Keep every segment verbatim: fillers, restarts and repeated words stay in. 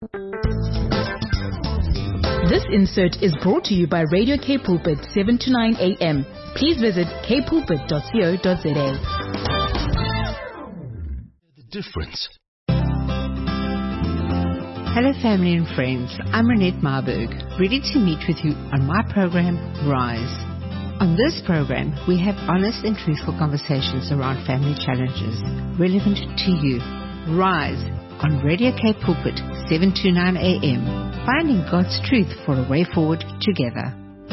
This insert is brought to you by Radio K Pulpit, seven to nine a.m. Please visit k pulpit dot co dot za. The difference. Hello family and friends, I'm Renette Marburg, ready to meet with you on my program, Rise. On this program, we have honest and truthful conversations around family challenges relevant to you. Rise on Radio K Pulpit, seven to nine a.m. Finding God's truth for a way forward together.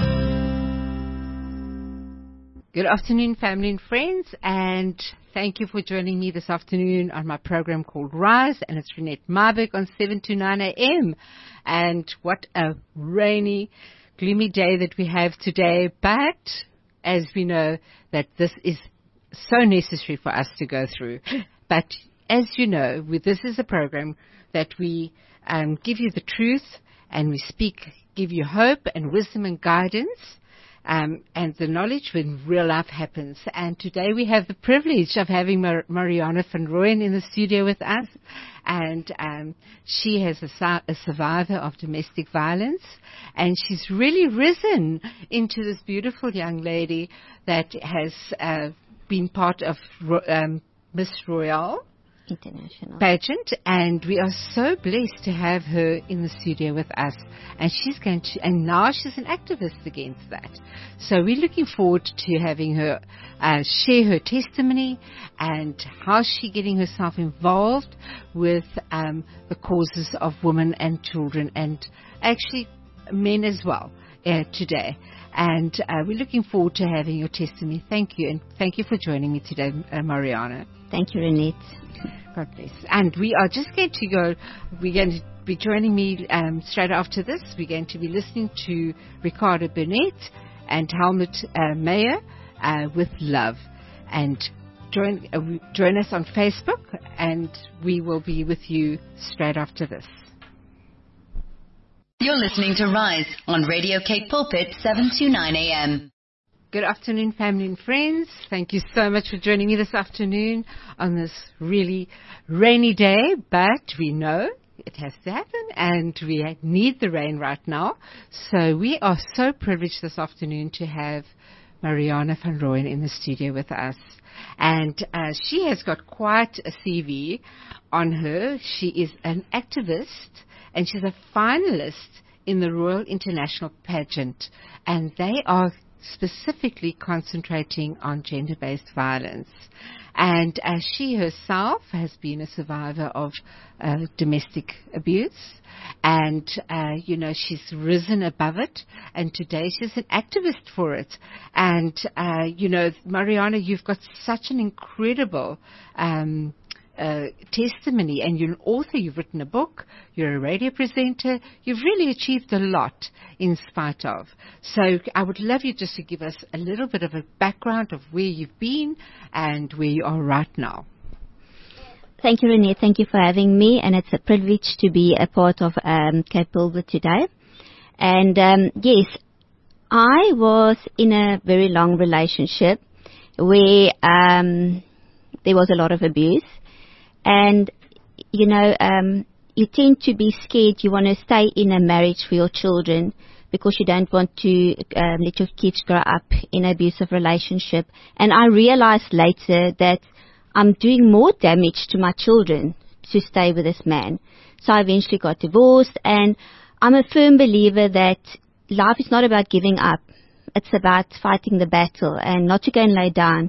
Good afternoon, family and friends, and thank you for joining me this afternoon on my program called Rise, and it's Renette Marburg on seven to nine a.m. And what a rainy, gloomy day that we have today, but as we know that this is so necessary for us to go through. But as you know, we, this is a program that we um, give you the truth, and we speak, give you hope and wisdom and guidance, um, and the knowledge when real life happens. And today we have the privilege of having Mar- Mariana van Rooyen in the studio with us, and um, she has a, a survivor of domestic violence, and she's really risen into this beautiful young lady that has uh, been part of um, Miss Royale International pageant, and we are so blessed to have her in the studio with us, and she's going to, and now she's an activist against that. So we're looking forward to having her uh, share her testimony and how she's getting herself involved with um, the causes of women and children, and actually men as well uh, today. And uh, we're looking forward to having your testimony. Thank you, and thank you for joining me today, uh, Mariana. Thank you, Renette. God bless. And we are just going to go, we're going to be joining me um, straight after this. We're going to be listening to Ricardo Burnett and Helmut uh, Mayer uh, with Love. And join, uh, join us on Facebook, and we will be with you straight after this. You're listening to Rise on Radio K Pulpit, seven to nine a.m. Good afternoon, family and friends. Thank you so much for joining me this afternoon on this really rainy day, but we know it has to happen, and we need the rain right now. So we are so privileged this afternoon to have Mariana van Rooyen in the studio with us. And uh, she has got quite a C V on her. She is an activist, and she's a finalist in the Royal International Pageant, and they are specifically concentrating on gender-based violence. And uh, she herself has been a survivor of uh, domestic abuse, and uh, you know, she's risen above it, and today she's an activist for it. And uh, you know, Mariana, you've got such an incredible um Uh, testimony, and you're an author, you've written a book, you're a radio presenter, you've really achieved a lot in spite of. So I would love you just to give us a little bit of a background of where you've been and where you are right now. Thank you, Renette. Thank you for having me, and it's a privilege to be a part of um, K Pulpit today. And um, yes, I was in a very long relationship where um, there was a lot of abuse. And, you know, um, you tend to be scared. You want to stay in a marriage for your children because you don't want to um, let your kids grow up in an abusive relationship. And I realized later that I'm doing more damage to my children to stay with this man. So I eventually got divorced, and I'm a firm believer that life is not about giving up. It's about fighting the battle and not to go and lay down.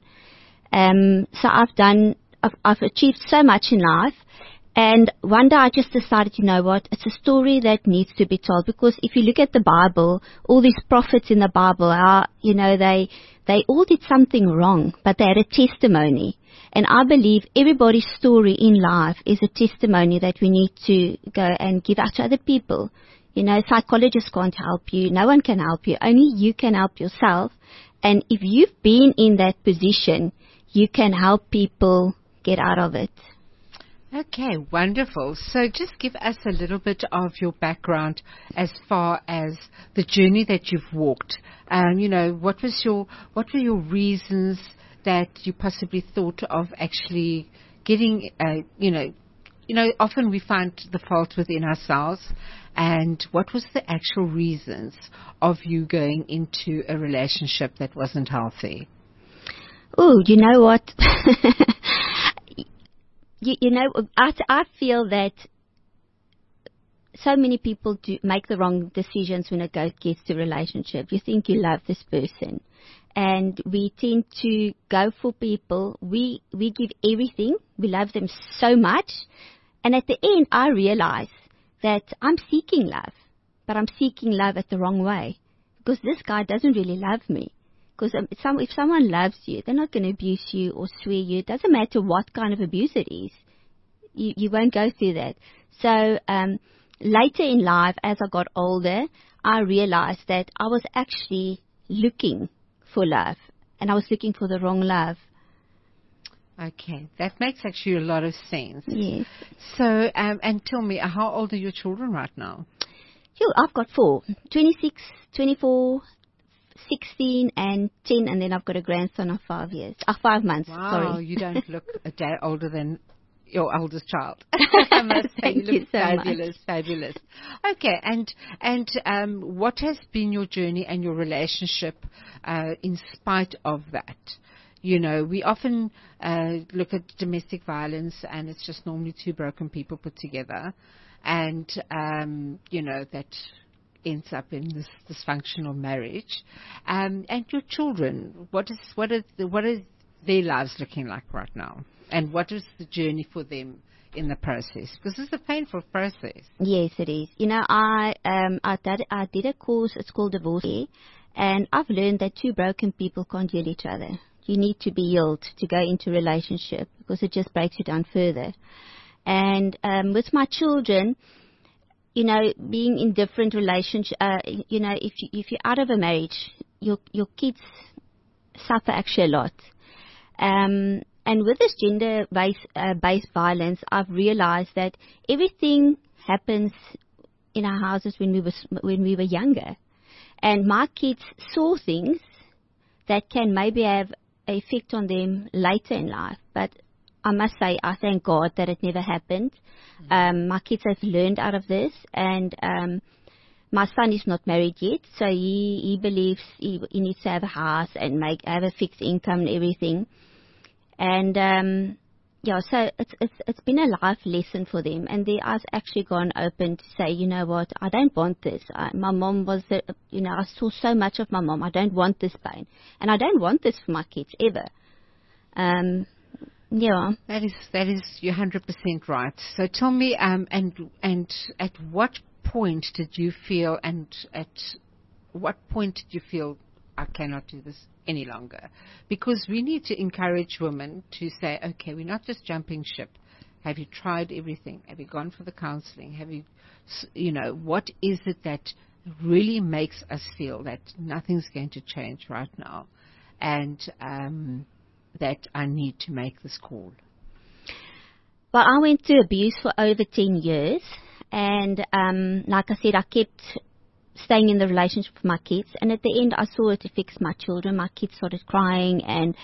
Um, so I've done I've, I've achieved so much in life, and one day I just decided, you know what, it's a story that needs to be told, because if you look at the Bible, all these prophets in the Bible are, you know, they they all did something wrong, but they had a testimony. And I believe everybody's story in life is a testimony that we need to go and give out to other people. You know, psychologists can't help you. No one can help you. Only you can help yourself. And if you've been in that position, you can help people get out of it. Okay, wonderful. So just give us a little bit of your background as far as the journey that you've walked. Um, you know, what was your, what were your reasons that you possibly thought of actually getting, uh, you know, you know, often we find the fault within ourselves. And what was the actual reasons of you going into a relationship that wasn't healthy? Oh, you know what? you, you know, I, I feel that so many people do make the wrong decisions when it goes, gets to relationship. You think you love this person. And we tend to go for people. We, we give everything. We love them so much. And at the end, I realize that I'm seeking love. But I'm seeking love at the wrong way. Because this guy doesn't really love me. Because um, some, if someone loves you, they're not going to abuse you or swear you. It doesn't matter what kind of abuse it is. You, you won't go through that. So, um, later in life, as I got older, I realized that I was actually looking for love, and I was looking for the wrong love. Okay, that makes actually a lot of sense. Yes. So, um, and tell me, how old are your children right now? Yo, I've got four, twenty-six, twenty-four, sixteen, and ten, and then I've got a grandson of five years, uh, five months, Wow, sorry. You don't look a day older than your oldest child. I must say, Thank you look you so fabulous, much. fabulous. Okay, and and um, what has been your journey and your relationship uh, in spite of that? You know, we often uh, look at domestic violence, and it's just normally two broken people put together, and um, you know that ends up in this dysfunctional marriage. Um, and your children, what is what is the, what is their lives looking like right now? And what is the journey for them in the process? Because it's a painful process. Yes, it is. You know, I um I did I did a course. It's called Divorce, and I've learned that two broken people can't heal each other. You need to be healed to go into a relationship because it just breaks you down further. And um, with my children, you know, being in different relationships, uh, you know, if you, if you're out of a marriage, your your kids suffer actually a lot. Um, And with this gender-based uh, based violence, I've realized that everything happens in our houses when we were when we were younger, and my kids saw things that can maybe have an effect on them later in life. But I must say, I thank God that it never happened. Mm-hmm. Um, my kids have learned out of this, and um, my son is not married yet, so he he believes he, he needs to have a house and make have a fixed income and everything. And, um, yeah, so it's, it's, it's been a life lesson for them. And their eyes actually gone open to say, you know what, I don't want this. I, my mom was, uh, you know, I saw so much of my mom. I don't want this pain. And I don't want this for my kids ever. Um, yeah. That is, that is, you're one hundred percent right. So tell me, um, and, and at what point did you feel, and at what point did you feel, I cannot do this any longer? Because we need to encourage women to say, okay, we're not just jumping ship. Have you tried everything? Have you gone for the counseling? Have you, you know, what is it that really makes us feel that nothing's going to change right now, and um, that I need to make this call? Well, I went through abuse for over ten years, and um, like I said, I kept staying in the relationship with my kids, and at the end I saw it affects my children. My kids started crying, and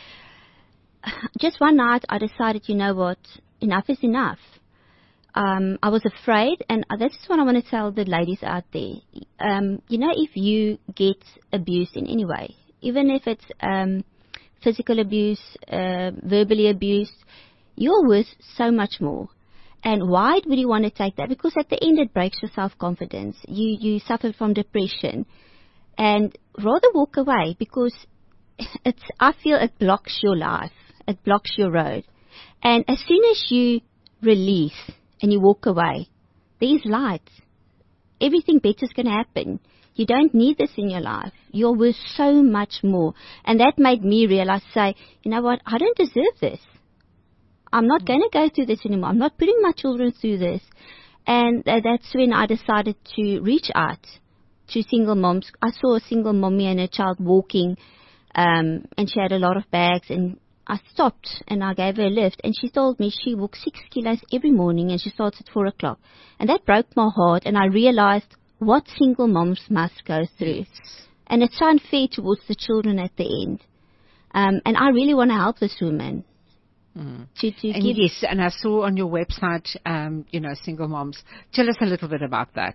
just one night I decided, you know what, enough is enough. Um, I was afraid, and this is what I want to tell the ladies out there. Um, you know, if you get abused in any way, even if it's um, physical abuse, uh, verbally abused, you're worth so much more. And why would you want to take that? Because at the end it breaks your self-confidence. You you suffer from depression. And rather walk away, because it's, I feel it blocks your life. It blocks your road. And as soon as you release and you walk away, there's light. Everything better is going to happen. You don't need this in your life. You're worth so much more. And that made me realize, say, you know what, I don't deserve this. I'm not going to go through this anymore. I'm not putting my children through this. And uh, that's when I decided to reach out to single moms. I saw a single mommy and her child walking, um, and she had a lot of bags. And I stopped and I gave her a lift. And she told me she walks six kilos every morning, and she starts at four o'clock. And that broke my heart. And I realized what single moms must go through. And it's unfair towards the children at the end. Um, and I really want to help this woman. Mm. To, to And give yes, and I saw on your website, um, you know, single moms. Tell us a little bit about that.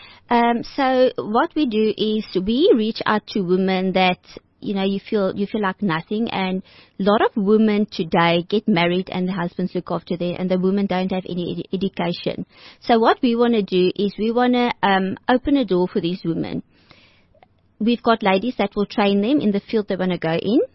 Um, so what we do is we reach out to women that, you know, you feel you feel like nothing, and a lot of women today get married and the husbands look after them, and the women don't have any ed- education. So what we want to do is we want to um, open a door for these women. We've got ladies that will train them in the field they want to go in,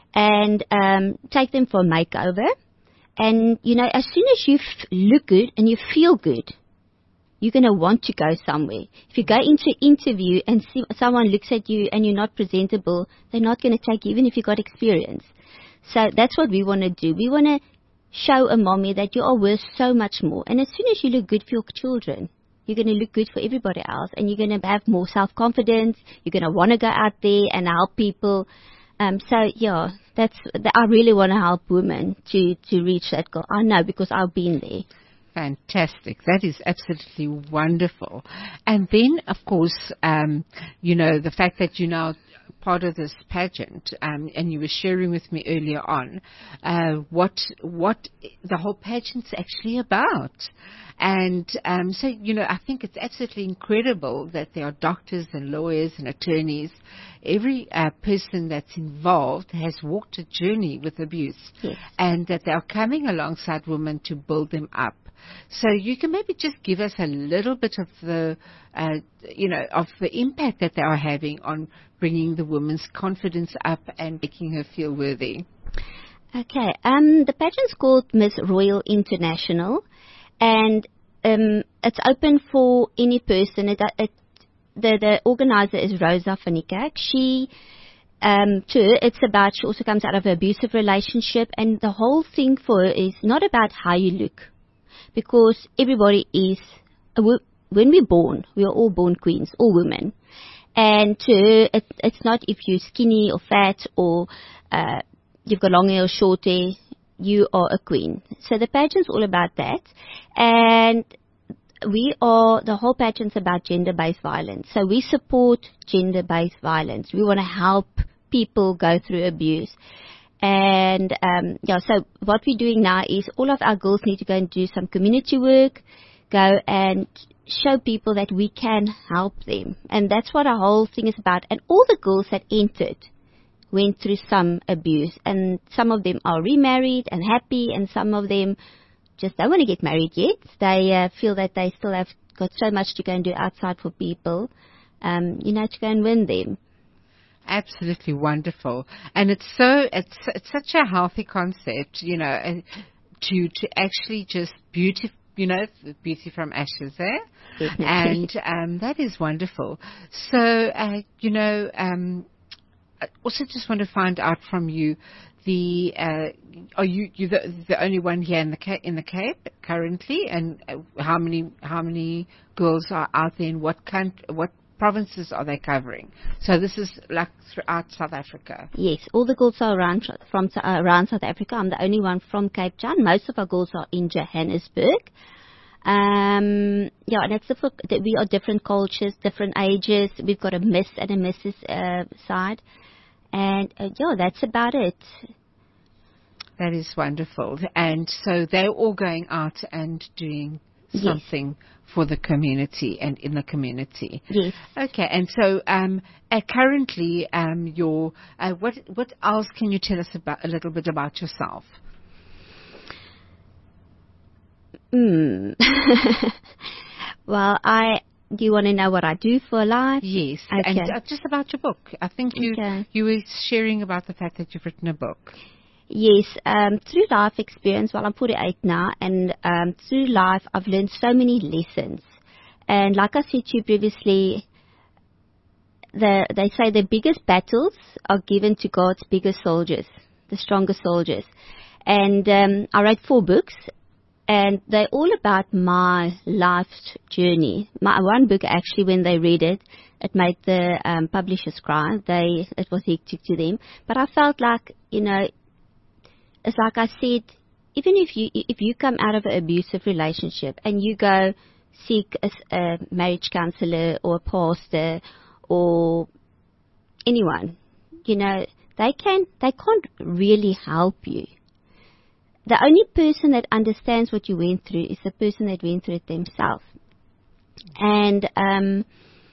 and um, take them for a makeover. And, you know, as soon as you f- look good and you feel good, you're going to want to go somewhere. If you go into an interview and see someone looks at you and you're not presentable, they're not going to take you, even if you've got experience. So that's what we want to do. We want to show a mommy that you are worth so much more. And as soon as you look good for your children, you're going to look good for everybody else, and you're going to have more self-confidence. You're going to want to go out there and help people. Um, so, yeah, that's, I really want to help women to, to reach that goal. I know, because I've been there. Fantastic. That is absolutely wonderful. And then, of course, um, you know, the fact that you're now part of this pageant, um, and you were sharing with me earlier on uh, what what the whole pageant's actually about. And um, so, you know, I think it's absolutely incredible that there are doctors and lawyers and attorneys. Every uh, person that's involved has walked a journey with abuse, yes. and that they are coming alongside women to build them up. So you can maybe just give us a little bit of the, uh, you know, of the impact that they are having on bringing the woman's confidence up and making her feel worthy. Okay. Um, the pageant's called Miss Royal International, and um, it's open for any person. It, it, the, the organizer is Rosa van Niekerk. She, um, too, it's about, she also comes out of an abusive relationship, and the whole thing for her is not about how you look. Because everybody is, when we're born, we are all born queens, all women. And to, it, it's not if you're skinny or fat or uh, you've got long hair or short hair, you are a queen. So the pageant's all about that. And we are, the whole pageant's about gender-based violence. So we support gender-based violence. We want to help people go through abuse. And, um, yeah, so what we're doing now is all of our girls need to go and do some community work, go and show people that we can help them. And that's what our whole thing is about. And all the girls that entered went through some abuse. And some of them are remarried and happy, and some of them just don't want to get married yet. They uh, feel that they still have got so much to go and do outside for people, um, you know, to go and win them. Absolutely wonderful. And it's so, it's, it's such a healthy concept, you know, to, to actually just beauty, you know, beauty from ashes there. Eh? And, um, that is wonderful. So, uh, you know, um, I also just want to find out from you, the, uh, are you, you the, the only one here in the Cape, in the Cape currently? And uh, how many, how many girls are out there, in what country, what provinces are they covering? So this is like throughout South Africa. Yes, all the girls are around from uh, around South Africa. I'm the only one from Cape Town. Most of our girls are in Johannesburg. Um, yeah, and it's different. We are different cultures, different ages. We've got a Miss and a Missus Uh, side, and uh, yeah, that's about it. That is wonderful. And so they're all going out and doing something yes. for the community and in the community. Yes. Okay. And so, um, uh, currently, um, your uh, what what else can you tell us about a little bit about yourself? Hmm. Well, I. Do you want to know what I do for a life? Yes. Okay. And uh, just about your book. I think you okay. you were sharing about the fact that you've written a book. Yes, um, through life experience, well, I'm forty-eight now, and um, through life, I've learned so many lessons. And like I said to you previously, the, they say the biggest battles are given to God's biggest soldiers, the strongest soldiers. And um, I wrote four books, and they're all about my life's journey. My one book, actually, when they read it, it made the um, publishers cry. They, it was hectic to them. But I felt like, you know, it's like I said, even if you if you come out of an abusive relationship and you go seek a, a marriage counselor or a pastor or anyone, you know, they can they can't really help you. the only person that understands what you went through is the person that went through it themselves. And, um,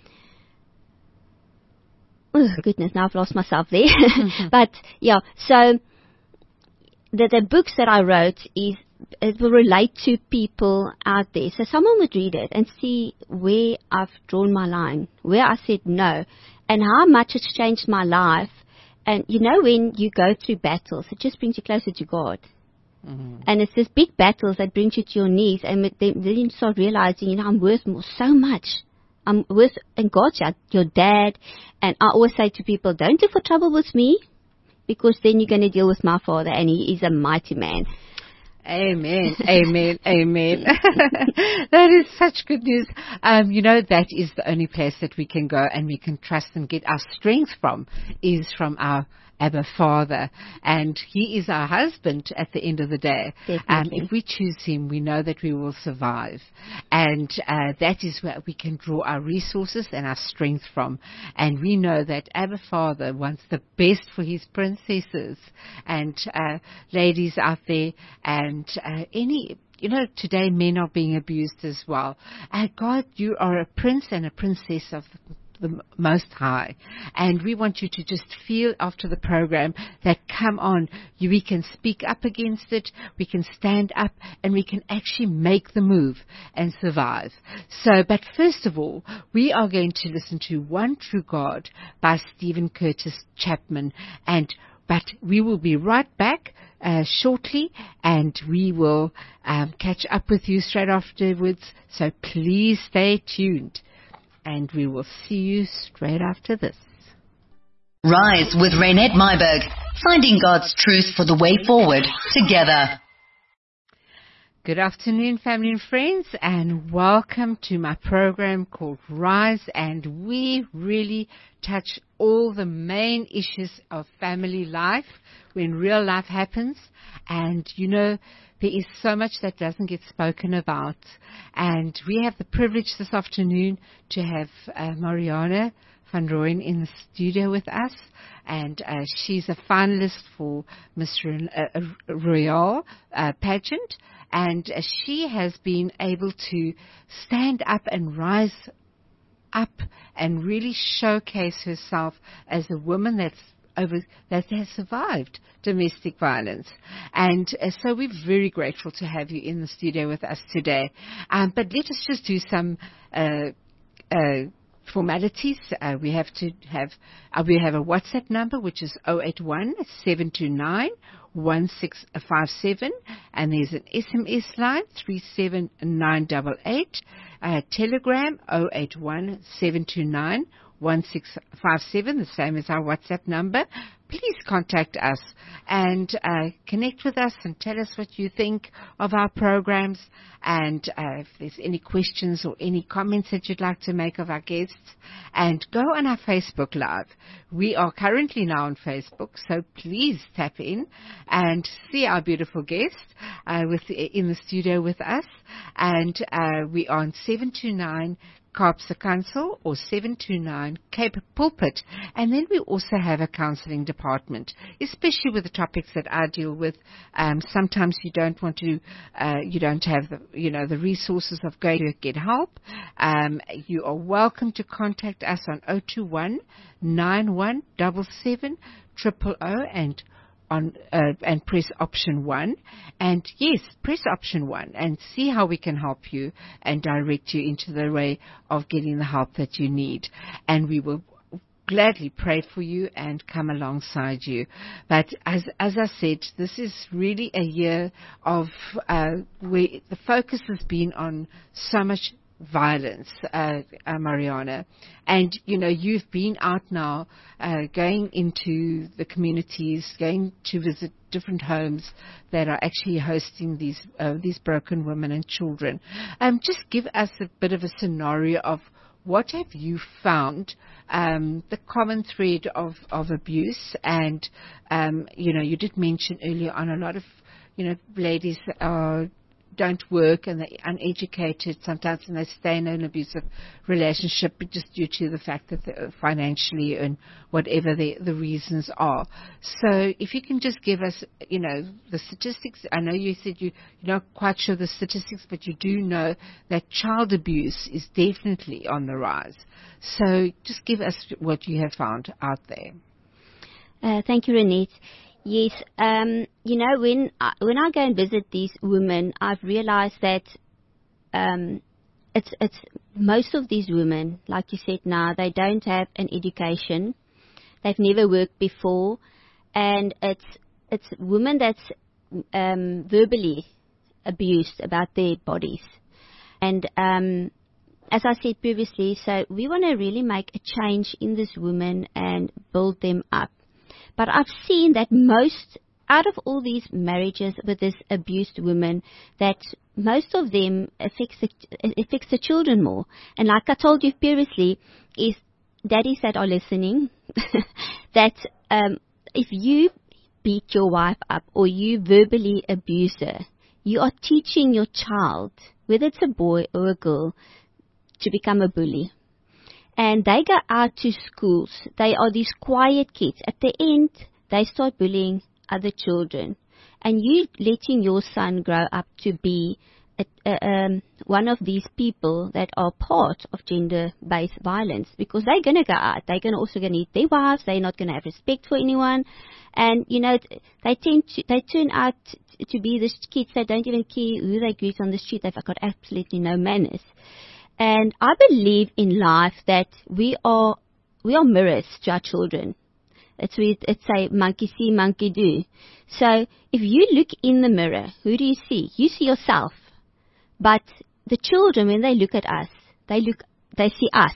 oh goodness, now I've lost myself there. Mm-hmm. But, yeah, so the, the books that I wrote is, it will relate to people out there. So someone would read it and see where I've drawn my line, where I said no, and how much it's changed my life. And, you know, when you go through battles, it just brings you closer to God. Mm-hmm. And it's these big battles that brings you to your knees, and then you start realizing, you know, I'm worth more, so much. I'm worth, and God's your dad. And I always say to people, don't look for trouble with me, because then you're going to deal with my Father, and He is a mighty man. Amen, amen, amen. That is such good news. Um, you know, that is the only place that we can go and we can trust and get our strength from, is from our Abba Father. And He is our husband at the end of the day. Um, if we choose Him, we know that we will survive. And uh, that is where we can draw our resources and our strength from. And we know that Abba Father wants the best for His princesses and uh, ladies out there, and uh, any, you know, today men are being abused as well. And God, you are a prince and a princess of the Most High, and we want you to just feel after the program that, come on, you, we can speak up against it, we can stand up, and we can actually make the move and survive. So, but first of all, we are going to listen to One True God by Stephen Curtis Chapman, and but we will be right back uh, shortly, and we will um, catch up with you straight afterwards, so please stay tuned. And we will see you straight after this. Rise with Raynette Myberg, finding God's truth for the way forward together. Good afternoon, family and friends, and welcome to my program called Rise. And we really touch all the main issues of family life when real life happens. And, you know, there is so much that doesn't get spoken about. And we have the privilege this afternoon to have uh, Mariana van Rooyen in the studio with us. And uh, she's a finalist for Miss uh, Royale uh, pageant. And uh, she has been able to stand up and rise up and really showcase herself as a woman that's over that has survived domestic violence. And uh, so we're very grateful to have you in the studio with us today. Um, but let us just do some uh, uh, formalities. Uh, we have to have uh, we have a WhatsApp number, which is zero eight one, seven two nine, one six five seven, and there's an S M S line three seven nine eight eight. Uh, Telegram zero eight one, seven two nine, one six five seven, the same as our WhatsApp number. Please contact us and uh, connect with us and tell us what you think of our programs. And uh, if there's any questions or any comments that you'd like to make of our guests, and go on our Facebook Live. We are currently now on Facebook, so please tap in and see our beautiful guest uh, with in the studio with us. And uh, we are on seven two nine Kaapse Council or seven two nine Cape Pulpit. And then we also have a counseling department, especially with the topics that I deal with. Um, sometimes you don't want to, uh, you don't have the, you know, the resources of going to get help. Um, you are welcome to contact us on zero two one, nine one seven seven, zero zero zero and on uh, and press option one, and yes, press option one and see how we can help you and direct you into the way of getting the help that you need, and we will gladly pray for you and come alongside you. But as as I said, this is really a year of uh, where the focus has been on so much violence, uh, uh, Mariana. And, you know, you've been out now, uh, going into the communities, going to visit different homes that are actually hosting these, uh, these broken women and children. Um, just give us a bit of a scenario of what have you found, um, the common thread of, of abuse. And, um, you know, you did mention earlier on a lot of, you know, ladies are don't work and they're uneducated sometimes, and they stay in an abusive relationship just due to the fact that they're financially and whatever the, the reasons are. So if you can just give us, you know, the statistics. I know you said you, you're not quite sure the statistics, but you do know that child abuse is definitely on the rise. So just give us what you have found out there. Uh, thank you, Renette. Yes, um, you know, when I, when I go and visit these women, I've realized that um, it's it's most of these women, like you said now, they don't have an education. They've never worked before, and it's it's women that's um, verbally abused about their bodies. And um, as I said previously, so we want to really make a change in these women and build them up. But I've seen that most, out of all these marriages with this abused women, that most of them affects the, affects the children more. And like I told you previously, is daddies that are listening, that um, if you beat your wife up or you verbally abuse her, you are teaching your child, whether it's a boy or a girl, to become a bully. And they go out to schools. They are these quiet kids. At the end, they start bullying other children. And you letting your son grow up to be a, a, um, one of these people that are part of gender-based violence, because they're going to go out. They're going to also going to hit their wives. They're not going to have respect for anyone. And, you know, they tend to, they turn out to be these kids that don't even care who they greet on the street. They've got absolutely no manners. And I believe in life that we are we are mirrors to our children. It's we it's say monkey see, monkey do. So if you look in the mirror, who do you see? You see yourself. But the children, when they look at us, they look they see us.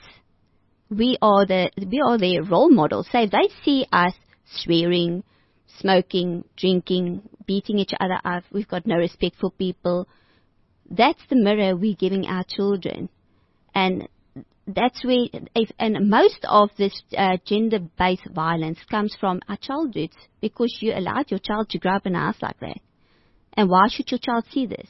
We are the we are their role models. So if they see us swearing, smoking, drinking, beating each other up, we've got no respect for people. That's the mirror we're giving our children. And that's where, if, and most of this uh, gender-based violence comes from our childhoods, because you allowed your child to grow up in a house like that. And why should your child see this?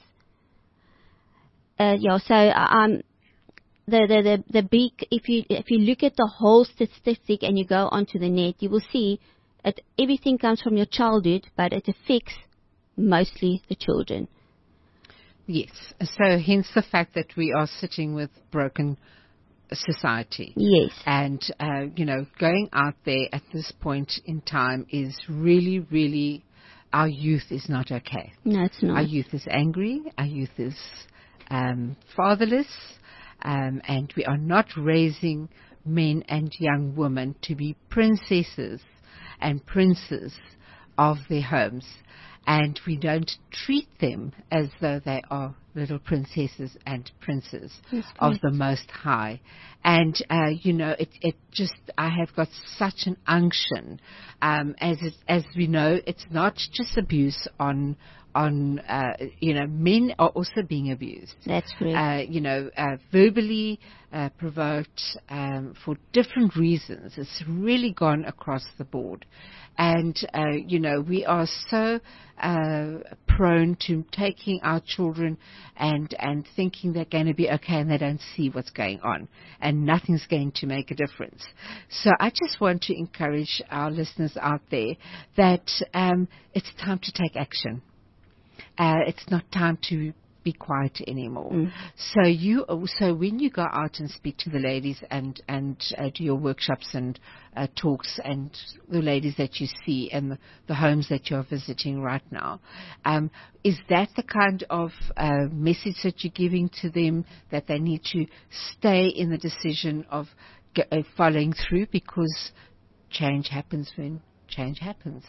Uh, yeah, so um, the, the the the big, if you if you look at the whole statistic and you go onto the net, you will see that everything comes from your childhood, but it affects mostly the children. Yes. So hence the fact that we are sitting with broken society. Yes. And, uh, you know, going out there at this point in time is really, really, our youth is not okay. No, it's not. Our youth is angry. Our youth is um, fatherless. Um, and we are not raising men and young women to be princesses and princes of their homes. And we don't treat them as though they are little princesses and princes of the Most High. And, uh, you know, it, it just, I have got such an unction. Um, as it, as we know, it's not just abuse on, on, uh, you know, men are also being abused. That's correct. Uh, you know, uh, verbally uh, provoked um, for different reasons. It's really gone across the board. And, uh, you know, we are so uh, prone to taking our children and, and thinking they're going to be okay, and they don't see what's going on. And nothing's going to make a difference. So I just want to encourage our listeners out there that um, it's time to take action. Uh, it's not time to be quiet anymore. Mm. So you also, when you go out and speak to the ladies and and uh, do your workshops and uh, talks, and the ladies that you see and the, the homes that you're visiting right now, um, is that the kind of uh, message that you're giving to them, that they need to stay in the decision of g- uh, following through, because change happens when change happens?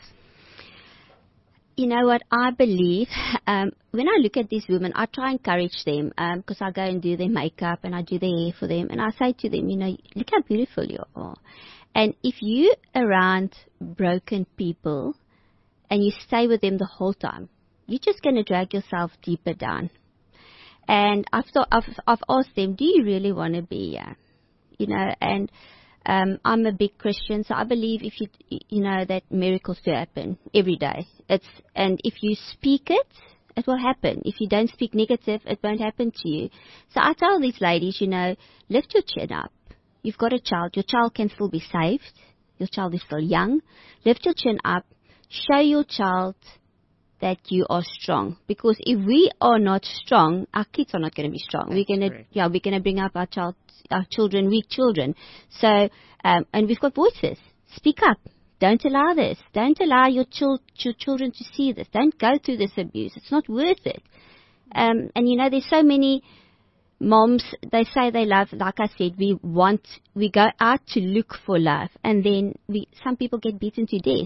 You know what, I believe, um, when I look at these women, I try and encourage them, because um, I go and do their makeup and I do their hair for them, and I say to them, you know, look how beautiful you are. And if you're around broken people and you stay with them the whole time, you're just going to drag yourself deeper down. And I've, thought, I've, I've asked them, do you really want to be here? You know, and Um, I'm a big Christian, so I believe if you, you know, that miracles do happen every day. It's, and if you speak it It will happen. If you don't speak negative, it won't happen to you. So I tell these ladies, you know, lift your chin up. You've got a child. Your child can still be saved. Your child is still young. Lift your chin up. Show your child that you are strong. Because if we are not strong, our kids are not going to be strong. That's we're going to, correct. yeah, we're going to bring up our child, our children, weak children. So, um, and we've got voices. Speak up. Don't allow this. Don't allow your, chil- your children to see this. Don't go through this abuse. It's not worth it. Um, and you know, there's so many moms, they say they love, like I said, we want, we go out to look for love, and then we, some people get beaten to death.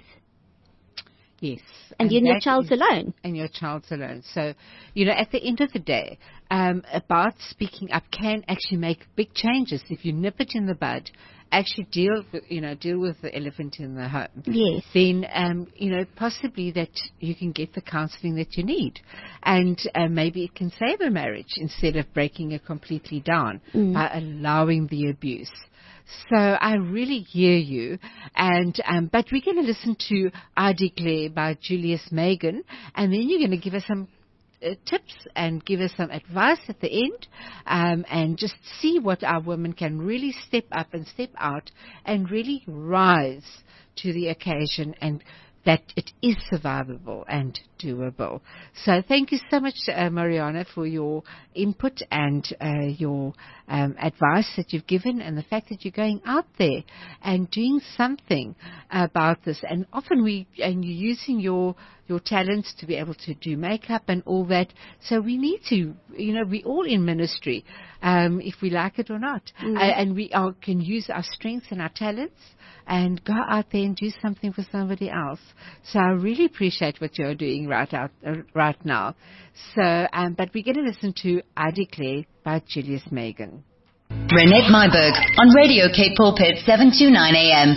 Yes. And, and your that child's is- alone. And your child's alone. So, you know, at the end of the day, um, about speaking up can actually make big changes. If you nip it in the bud, actually deal, with, you know, deal with the elephant in the home. Yes. Then, um, you know, possibly that you can get the counseling that you need. And uh, maybe it can save a marriage instead of breaking it completely down Mm. by allowing the abuse. So I really hear you, and um, but we're going to listen to I Declare by Julius Megan, and then you're going to give us some uh, tips and give us some advice at the end, um, and just see what our women can really step up and step out and really rise to the occasion, and that it is survivable and doable. So thank you so much, uh, Mariana, for your input and uh, your um, advice that you've given, and the fact that you're going out there and doing something about this. And often we, and you're using your your talents to be able to do makeup and all that. So we need to, you know, we're all in ministry, um, if we like it or not. Mm. Uh, and we are, can use our strengths and our talents and go out there and do something for somebody else. So I really appreciate what you're doing right out, uh, right now. So, um, but we're going to listen to I Declare by Julius Megan. Renette Myberg on Radio Cape Pulpit seven twenty-nine A M.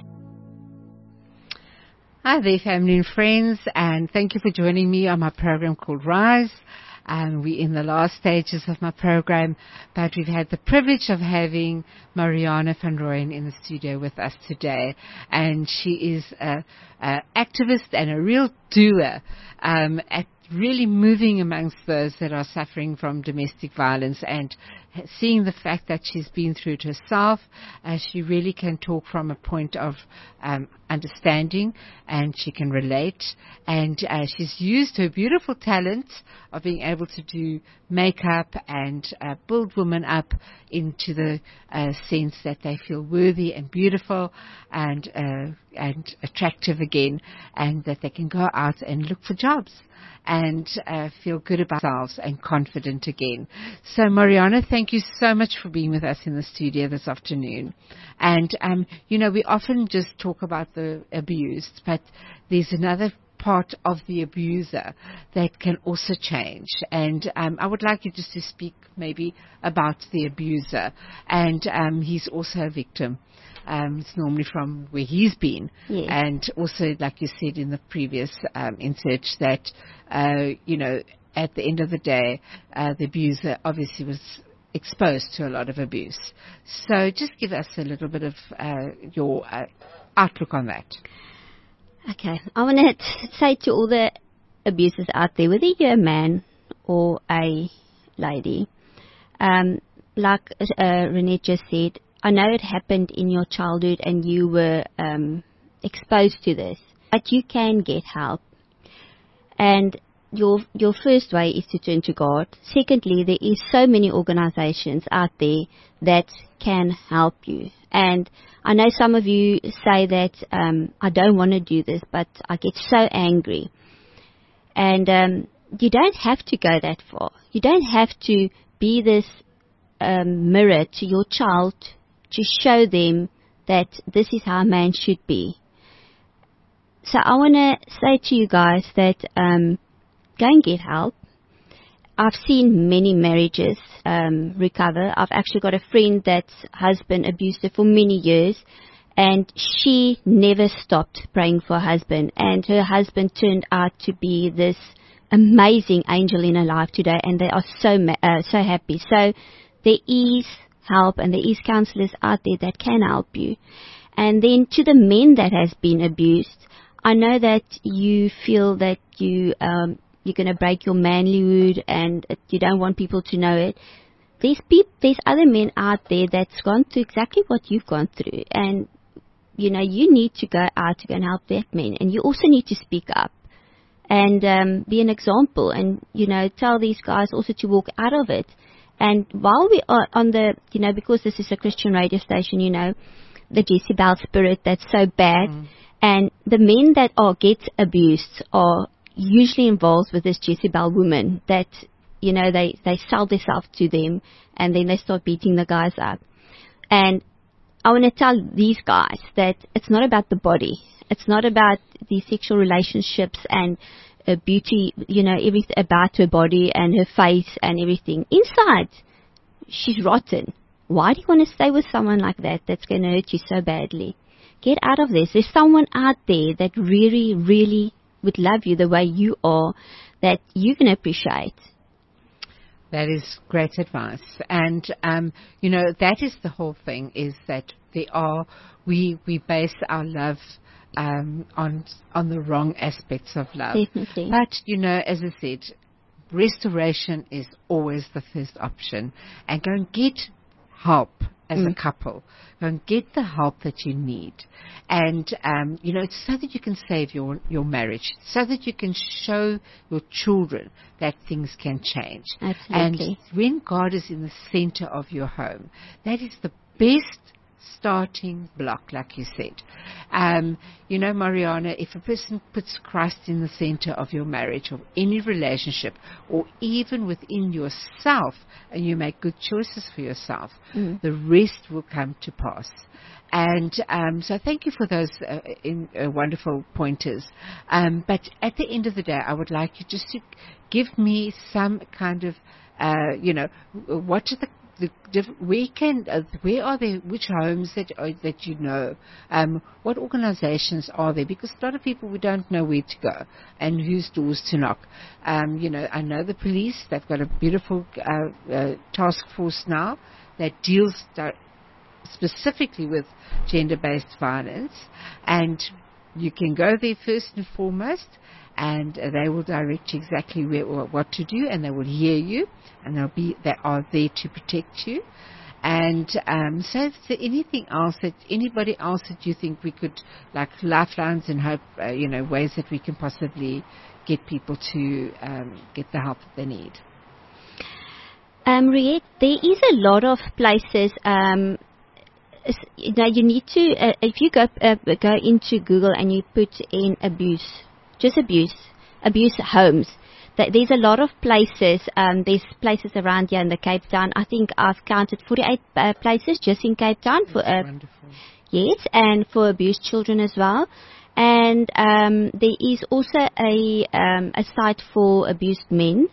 Hi there, family and friends, and thank you for joining me on my program called Rise. Um, we're in the last stages of my program, but we've had the privilege of having Mariana van Rooyen in the studio with us today, and she is a, a activist and a real doer, um, at really moving amongst those that are suffering from domestic violence, and seeing the fact that she's been through it herself, uh, she really can talk from a point of um, understanding, and she can relate, and uh, she's used her beautiful talent of being able to do makeup and uh, build women up into the uh, sense that they feel worthy and beautiful and uh, and attractive again, and that they can go out and look for jobs and uh, feel good about themselves and confident again. So, Mariana, thank you so much for being with us in the studio this afternoon. And, um, you know, we often just talk about the abused, but there's another part of the abuser that can also change. And um, I would like you just to speak maybe about the abuser. And um, he's also a victim. Um, it's normally from where he's been. Yes. And also, like you said in the previous um, insert, that, uh, you know, at the end of the day, uh, the abuser obviously was exposed to a lot of abuse. So just give us a little bit of uh, your uh, outlook on that. Okay, I want to say to all the abusers out there, whether you're a man or a lady, um, like uh, Renette just said, I know it happened in your childhood and you were um, exposed to this, but you can get help. And your your first way is to turn to God. Secondly, there is so many organizations out there that can help you. And I know some of you say that um, I don't want to do this, but I get so angry. And um, you don't have to go that far. You don't have to be this um, mirror to your child to show them that this is how a man should be. So I want to say to you guys that um, go and get help. I've seen many marriages um, recover. I've actually got a friend that's husband abused her for many years, and she never stopped praying for her husband, and her husband turned out to be this amazing angel in her life today, and they are so uh, so happy. So there is help, and there is counselors out there that can help you. And then to the men that has been abused, I know that you feel that you um, you're going to break your manlyhood and uh, you don't want people to know it. There's peop- there's other men out there that's gone through exactly what you've gone through, and you know you need to go out to go and help that man, and you also need to speak up and um, be an example, and you know tell these guys also to walk out of it. And while we are on the, you know, because this is a Christian radio station, you know, the Jezebel spirit that's so bad, mm. and the men that are get abused are usually involved with this Jezebel woman that. You know, they, they sell themselves to them and then they start beating the guys up. And I want to tell these guys that it's not about the body. It's not about the sexual relationships and uh, beauty, you know, everything about her body and her face and everything. Inside, she's rotten. Why do you want to stay with someone like that that's going to hurt you so badly? Get out of this. There's someone out there that really, really would love you the way you are, that you can appreciate. That is great advice. And, um, you know, that is the whole thing, is that there are, we, we base our love um, on on the wrong aspects of love. Definitely. But, you know, as I said, restoration is always the first option. And go and get help as mm. a couple. Go and get the help that you need. And, um, you know, it's so that you can save your, your marriage, so that you can show your children that things can change. Absolutely. And when God is in the center of your home, that is the best starting block, like you said. Um, you know, Mariana, if a person puts Christ in the center of your marriage or any relationship, or even within yourself, and you make good choices for yourself, mm. the rest will come to pass. And um, so thank you for those uh, in, uh, wonderful pointers. Um, but at the end of the day, I would like you just to give me some kind of, uh, you know, what are the The, diff- where can uh, where are there, which homes that are, that you know, um, what organizations are there? Because a lot of people, we don't know where to go and whose doors to knock. Um, you know, I know the police, they've got a beautiful uh, uh, task force now that deals di- specifically with gender-based violence, and you can go there first and foremost, and uh, they will direct you exactly where, what to do, and they will hear you, and they'll be, they are there to protect you. And um, so, is there anything else that anybody else that you think we could, like lifelines and hope, uh, you know, ways that we can possibly get people to um, get the help that they need? Um, Riette, there is a lot of places. Um, now you need to, uh, if you go uh, go into Google and you put in abuse, just abuse, abuse homes. There's a lot of places. Um, there's places around here in the Cape Town. I think I've counted forty-eight uh, places just in Cape Town. That's for uh, wonderful. Yes, and for abused children as well. And um, there is also a um, a site for abused men,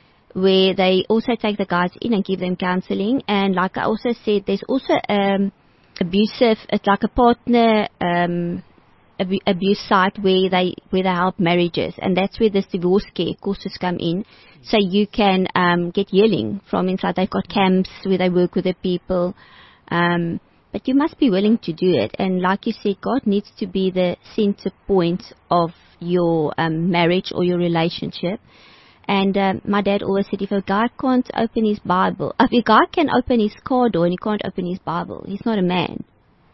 where they also take the guys in and give them counselling. And like I also said, there's also um, abusive. It's like a partner. Um, abuse site where they where they help marriages, and that's where this divorce care courses come in, so you can um, get healing from inside. They've got camps where they work with the people, um, but you must be willing to do it. And like you said, God needs to be the center point of your um, marriage or your relationship. And um, my dad always said, if a guy can't open his Bible, if a guy can open his car door and he can't open his Bible, he's not a man.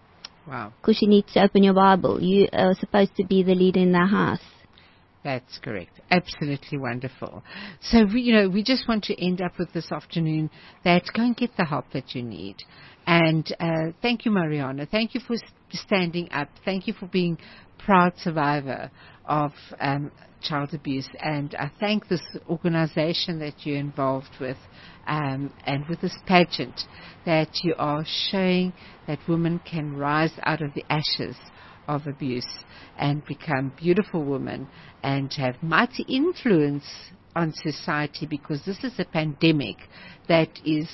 Wow. Because you need to open your Bible. You are supposed to be the leader in the house. That's correct. Absolutely wonderful. So, we, you know, we just want to end up with this afternoon that go and get the help that you need. And uh, thank you, Mariana. Thank you for standing up. Thank you for being proud survivor of um, child abuse. And I thank this organization that you're involved with, um, and with this pageant, that you are showing that women can rise out of the ashes of abuse and become beautiful women and have mighty influence on society, because this is a pandemic that is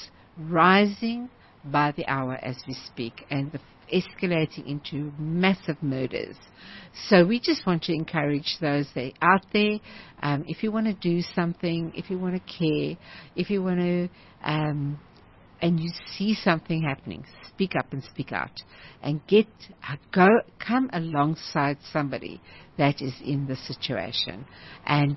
rising by the hour as we speak, and the escalating into massive murders. So we just want to encourage those that are out there. Um, if you want to do something, if you want to care, if you want to, um, and you see something happening, speak up and speak out, and get uh, go come alongside somebody that is in the situation, and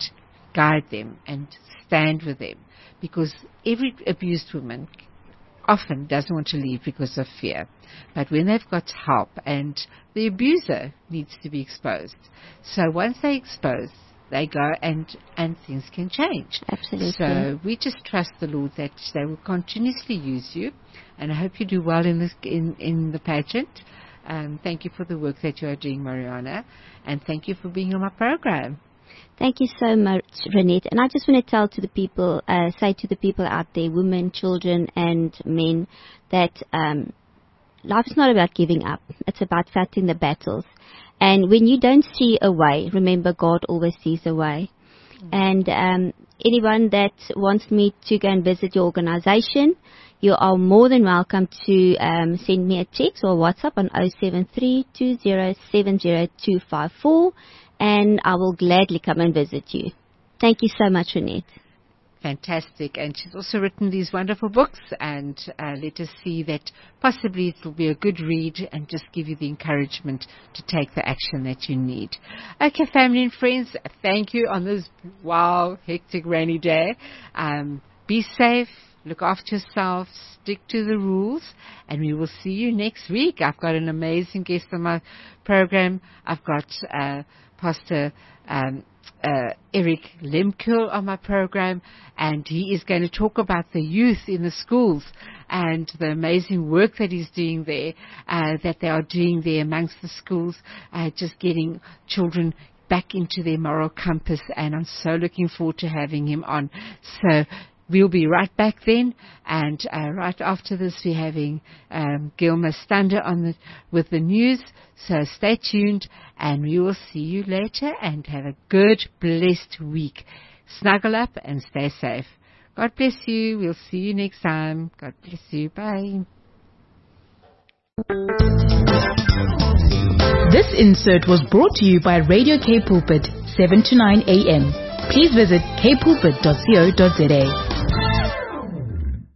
guide them and stand with them, because every abused woman often doesn't want to leave because of fear. But when they've got help, and the abuser needs to be exposed. So once they're exposed, they go and, and things can change. Absolutely. So we just trust the Lord that they will continuously use you, and I hope you do well in this in, in the pageant. Um, thank you for the work that you are doing, Mariana, and thank you for being on my program. Thank you so much, Renette. And I just want to tell to the people, uh, say to the people out there, women, children, and men, that um, life is not about giving up. It's about fighting the battles. And when you don't see a way, remember God always sees a way. Mm-hmm. And um, anyone that wants me to go and visit your organization, you are more than welcome to um, send me a text or WhatsApp on oh seven three, two oh seven oh two five four, and I will gladly come and visit you. Thank you so much, Renette. Fantastic. And she's also written these wonderful books, and uh, let us see that possibly it will be a good read and just give you the encouragement to take the action that you need. Okay, family and friends, thank you on this, wow, hectic rainy day. Um, be safe, look after yourself, stick to the rules, and we will see you next week. I've got an amazing guest on my program. I've got uh, Pastor um, Uh, Eric Lemkuhl on my program, and he is going to talk about the youth in the schools and the amazing work that he's doing there, uh, that they are doing there amongst the schools, uh, just getting children back into their moral compass, and I'm so looking forward to having him on. So we'll be right back then, and uh, right after this we're having um, Gilma Stander on the, with the news. So stay tuned, and we will see you later, and have a good, blessed week. Snuggle up and stay safe. God bless you. We'll see you next time. God bless you. Bye. This insert was brought to you by Radio K Pulpit, seven to nine a.m. Please visit k pulpit dot co dot za.